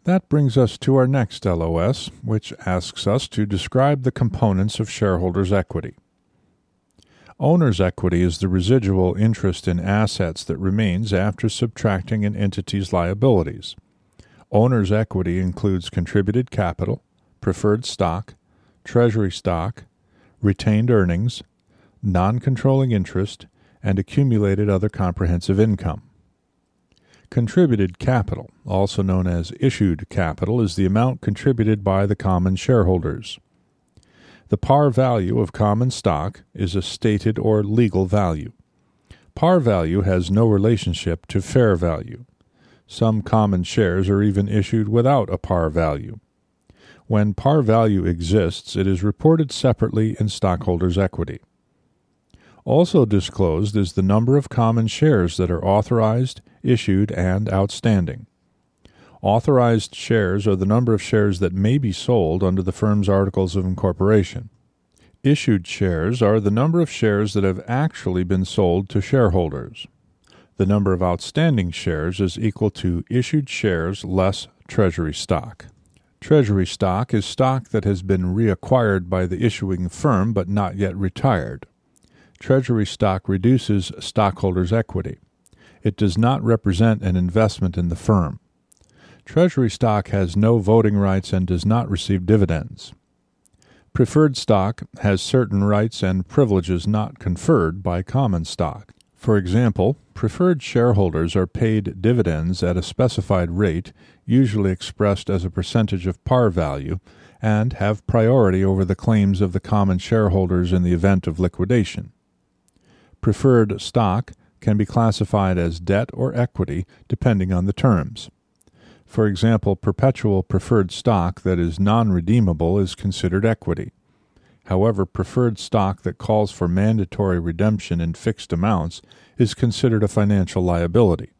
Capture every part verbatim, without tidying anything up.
That brings us to our next L O S, which asks us to describe the components of shareholders' equity. Owner's equity is the residual interest in assets that remains after subtracting an entity's liabilities. Owner's equity includes contributed capital, preferred stock, treasury stock, retained earnings, non-controlling interest, and accumulated other comprehensive income. Contributed capital, also known as issued capital, is the amount contributed by the common shareholders. The par value of common stock is a stated or legal value. Par value has no relationship to fair value. Some common shares are even issued without a par value. When par value exists, it is reported separately in stockholders' equity. Also disclosed is the number of common shares that are authorized, issued, and outstanding. Authorized shares are the number of shares that may be sold under the firm's articles of incorporation. Issued shares are the number of shares that have actually been sold to shareholders. The number of outstanding shares is equal to issued shares less treasury stock. Treasury stock is stock that has been reacquired by the issuing firm but not yet retired. Treasury stock reduces stockholders' equity. It does not represent an investment in the firm. Treasury stock has no voting rights and does not receive dividends. Preferred stock has certain rights and privileges not conferred by common stock. For example, preferred shareholders are paid dividends at a specified rate, usually expressed as a percentage of par value, and have priority over the claims of the common shareholders in the event of liquidation. Preferred stock can be classified as debt or equity depending on the terms. For example, perpetual preferred stock that is non-redeemable is considered equity. However, preferred stock that calls for mandatory redemption in fixed amounts is considered a financial liability.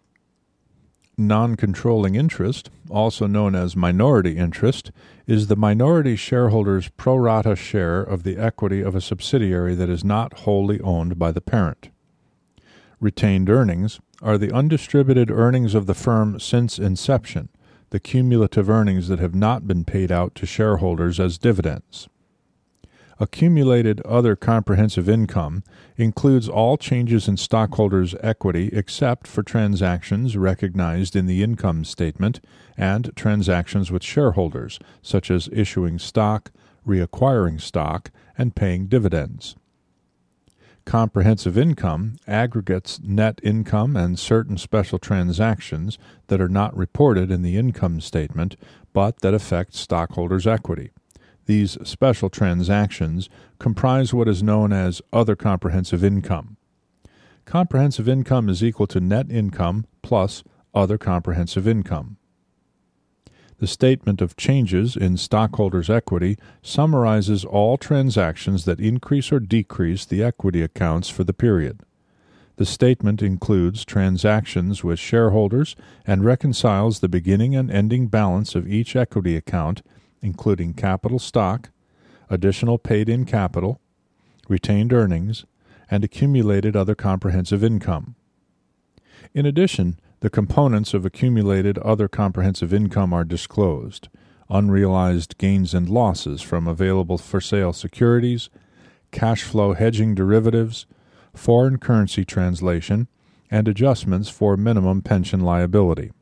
Non-controlling interest, also known as minority interest, is the minority shareholder's pro rata share of the equity of a subsidiary that is not wholly owned by the parent. Retained earnings are the undistributed earnings of the firm since inception, the cumulative earnings that have not been paid out to shareholders as dividends. Accumulated other comprehensive income includes all changes in stockholders' equity except for transactions recognized in the income statement and transactions with shareholders, such as issuing stock, reacquiring stock, and paying dividends. Comprehensive income aggregates net income and certain special transactions that are not reported in the income statement but that affect stockholders' equity. These special transactions comprise what is known as other comprehensive income. Comprehensive income is equal to net income plus other comprehensive income. The statement of changes in stockholders' equity summarizes all transactions that increase or decrease the equity accounts for the period. The statement includes transactions with shareholders and reconciles the beginning and ending balance of each equity account, including capital stock, additional paid-in capital, retained earnings, and accumulated other comprehensive income. In addition, the components of accumulated other comprehensive income are disclosed: unrealized gains and losses from available-for-sale securities, cash flow hedging derivatives, foreign currency translation, and adjustments for minimum pension liability.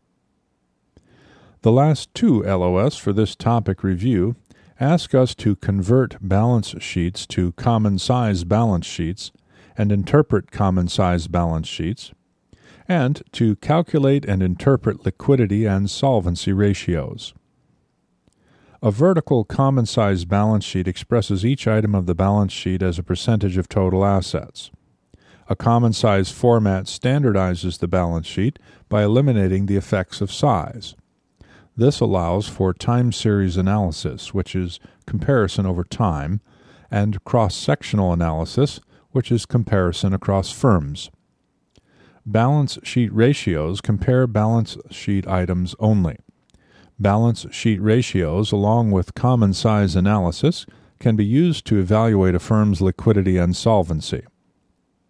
The last two L O S for this topic review ask us to convert balance sheets to common-size balance sheets and interpret common-size balance sheets, and to calculate and interpret liquidity and solvency ratios. A vertical common-size balance sheet expresses each item of the balance sheet as a percentage of total assets. A common-size format standardizes the balance sheet by eliminating the effects of size. This allows for time series analysis, which is comparison over time, and cross-sectional analysis, which is comparison across firms. Balance sheet ratios compare balance sheet items only. Balance sheet ratios, along with common size analysis, can be used to evaluate a firm's liquidity and solvency.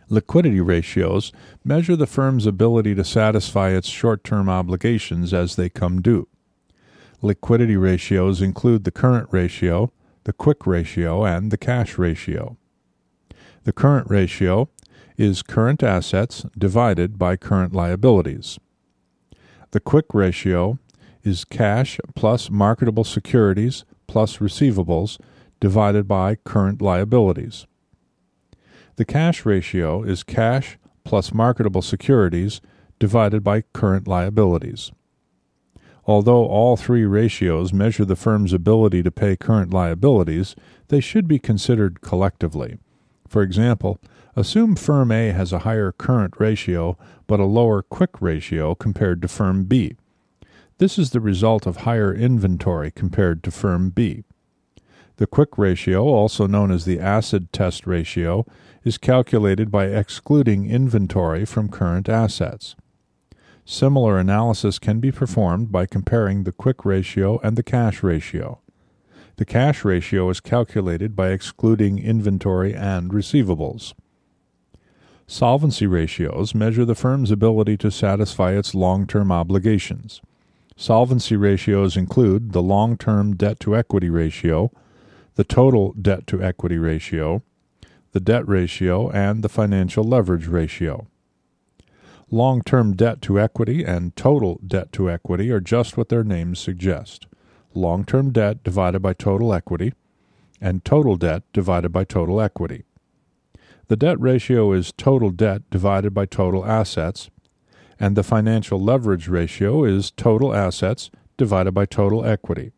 Liquidity ratios measure the firm's ability to satisfy its short-term obligations as they come due. Liquidity ratios include the current ratio, the quick ratio, and the cash ratio. The current ratio is current assets divided by current liabilities. The quick ratio is cash plus marketable securities plus receivables divided by current liabilities. The cash ratio is cash plus marketable securities divided by current liabilities. Although all three ratios measure the firm's ability to pay current liabilities, they should be considered collectively. For example, assume Firm A has a higher current ratio but a lower quick ratio compared to Firm B. This is the result of higher inventory compared to Firm B. The quick ratio, also known as the acid test ratio, is calculated by excluding inventory from current assets. Similar analysis can be performed by comparing the quick ratio and the cash ratio. The cash ratio is calculated by excluding inventory and receivables. Solvency ratios measure the firm's ability to satisfy its long-term obligations. Solvency ratios include the long-term debt-to-equity ratio, the total debt-to-equity ratio, the debt ratio, and the financial leverage ratio. Long-term debt-to-equity and total debt-to-equity are just what their names suggest. Long-term debt divided by total equity, and total debt divided by total equity. The debt ratio is total debt divided by total assets, and the financial leverage ratio is total assets divided by total equity.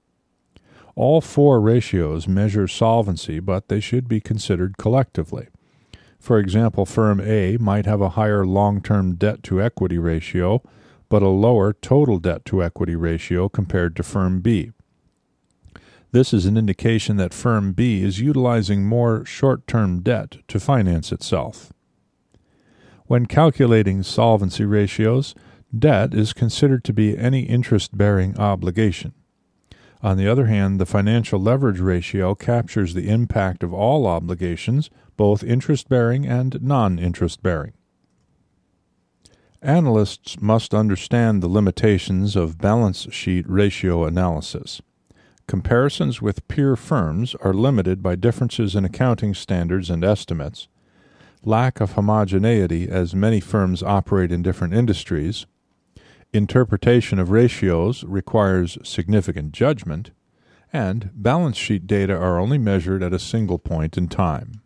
All four ratios measure solvency, but they should be considered collectively. For example, Firm A might have a higher long-term debt-to-equity ratio, but a lower total debt-to-equity ratio compared to Firm B. This is an indication that Firm B is utilizing more short-term debt to finance itself. When calculating solvency ratios, debt is considered to be any interest-bearing obligation. On the other hand, the financial leverage ratio captures the impact of all obligations, both interest-bearing and non-interest-bearing. Analysts must understand the limitations of balance sheet ratio analysis. Comparisons with peer firms are limited by differences in accounting standards and estimates, lack of homogeneity as many firms operate in different industries, interpretation of ratios requires significant judgment, and balance sheet data are only measured at a single point in time.